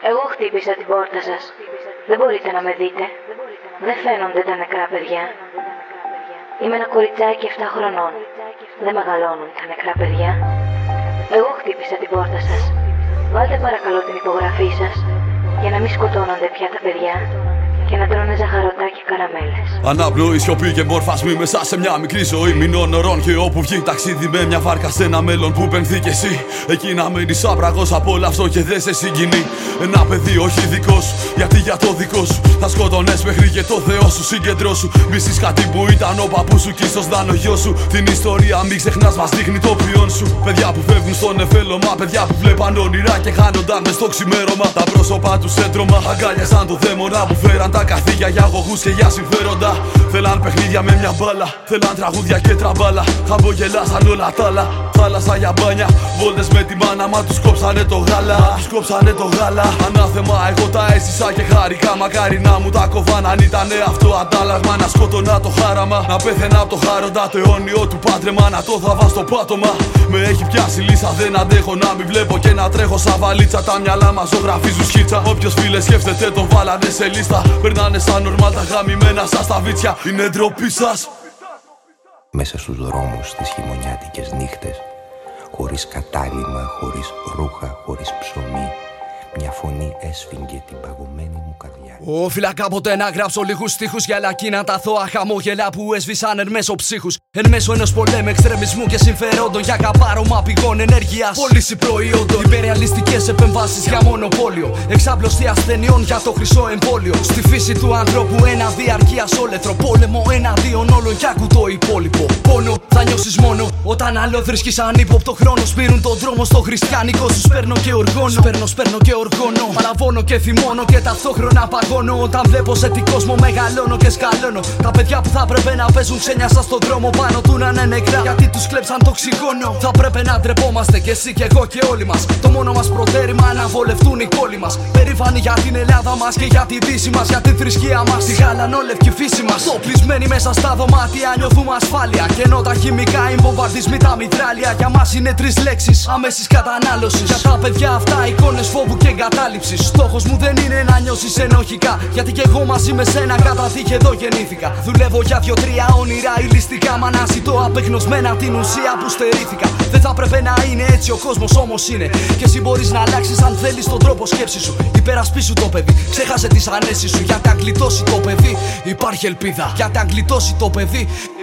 Εγώ χτύπησα την πόρτα σας. Δεν μπορείτε να με δείτε. Δεν φαίνονται τα νεκρά παιδιά. Είμαι ένα κοριτσάκι 7 χρονών. Δεν μεγαλώνουν τα νεκρά παιδιά. Εγώ χτύπησα την πόρτα σας. Βάλτε παρακαλώ την υπογραφή σας για να μην σκοτώνονται πια τα παιδιά και να τρώνε ζαχαρωτά και καραμέλες. Αναπνοή, σιωπή και μορφασμή μέσα σε μια μικρή ζωή μηνών ωρών. Και όπου βγει ταξίδι με μια βάρκα σε ένα μέλλον που πενθεί κι εσύ. Εκεί να μένεις άπραγος από όλο αυτό και δεν σε συγκινεί. Ένα παιδί όχι δικό σου, γιατί για το δικό σου θα σκότωνες μέχρι και το Θεό σου. Συγκεντρώσου, μισείς κάτι που ήταν ο παππούς σου κι ίσως ήταν ο γιος σου. Την ιστορία μην ξεχνάς, μας δείχνει το ποιόν σου. Παιδιά που φεύγουν στον εφέλωμα, παιδιά που βλέπαν όνειρα και χάνονταν μες στο ξημέρωμα. Τα πρόσωπα τους έντρωμα, αγκάλιασαν το δαίμονα που φέραν τα καθήκια για αγωγούς και για συμφέροντα. Θέλαν παιχνίδια με μια μπάλα, θέλαν τραγούδια και τραμπάλα. Χαμπογελάσαν όλα τα άλλα, θάλασσα για μπάνια. Βόλτες με τη μάνα, μα τους κόψανε το γάλα. Τους κόψανε το γάλα. Ανάθεμα, εγώ τα έζησα και χάρηκα. Μακάρι να μου τα κοβάν αν ήτανε αυτό αντάλλαγμα. Να σκότωνα το χάραμα, να πέθαινα από το χάροντα. Το αιώνιο του πάντρεμα, να το θαβά στο πάτωμα. Με έχει πιάσει λύσα, δεν αντέχω να μην βλέπω και να τρέχω σαν βαλίτσα. Τα μυαλά μας ζωγραφίζουν σκίτσα. Όποιος φίλε σκέφτεται τον βάλανε σε λίστα. Περνάνε σαν νορμάλ τα γαμημένα σας τα βίτσια. Είναι ντροπή σας. Μέσα στους δρόμους τις χειμωνιάτικες νύχτες, χωρίς κατάλημα, χωρίς ρούχα, χωρίς ψωμί, μια φωνή έσφιγγε την παγωμένη μου καρδιά. Όφιλα κάποτε να γράψω λίγους στίχους για λακίνα τα θώα χαμόγελα που έσβησαν εν μέσω ψύχους. Εν μέσω ενός πολέμου εξτρεμισμού και συμφερόντων για καπάρωμα πηγών ενέργειας. Πώληση προϊόντων, υπερεαλιστικές επεμβάσεις για μονοπόλιο. Εξάπλωση ασθενειών για το χρυσό εμβόλιο. Στη φύση του ανθρώπου ένα διαρκείας όλεθρο. Πόλεμο εναντίον όλων κι άκου το υπόλοιπο. Πόνο θα νιώσεις μόνο όταν άλλο θρησκείς ανύποπτο χρόνο. Σπείρουν τον δρόμο στο χριστιανικό σου. Σπέρνω και οργώνω. Σπέρνω και οργώνω. Παραβώνω και θυμώνω και ταυτόχρονα παγώνω. Όταν βλέπω σε τι κόσμο μεγαλώνω και σκαλώνω. Τα παιδιά που θα πρέπει να παίζουν ξένια σας στον δρόμο πάνω του να είναι νεκρά. Γιατί τους κλέψαν το οξυγόνο. Θα πρέπει να ντρεπόμαστε κι εσύ κι εγώ και όλοι μας. Το μόνο μας προτέρημα να βολευτούν οι κόλλοι μας. Περήφανοι για την Ελλάδα μας και για τη δύση μας. Για την θρησκεία μας, τη γαλανόλευκη φύση μας. Οπλισμένοι μέσα στα δωμάτια νιώθουμε ασφάλεια. Και ενώ τα χημικά, οι βομβαρδισμοί, τα μητράλια για μας είναι τρεις λέξεις άμεσης κατανάλωσης. Για τα παιδιά αυτά εικόνες φόβου και εγκατάλειψης. Στόχος μου δεν είναι να νιώσεις ενοχικά. Γιατί κι εγώ μαζί με σένα κατά τύχη εδώ γεννήθηκα. Δουλεύω για 2-3 όνειρα ηλιστικά. Μα να ζητώ απεγνωσμένα την ουσία που στερήθηκα. Δεν θα πρέπει να είναι έτσι ο κόσμος, όμως είναι. Και εσύ μπορείς να αλλάξεις αν θέλεις τον τρόπο σκέψης σου. Υπερασπίσου το παιδί, ξέχασε τις ανέσεις σου. Γιατί αν γλιτώσει το παιδί, υπάρχει ελπίδα. Γιατί αν γλιτώσει το παιδί,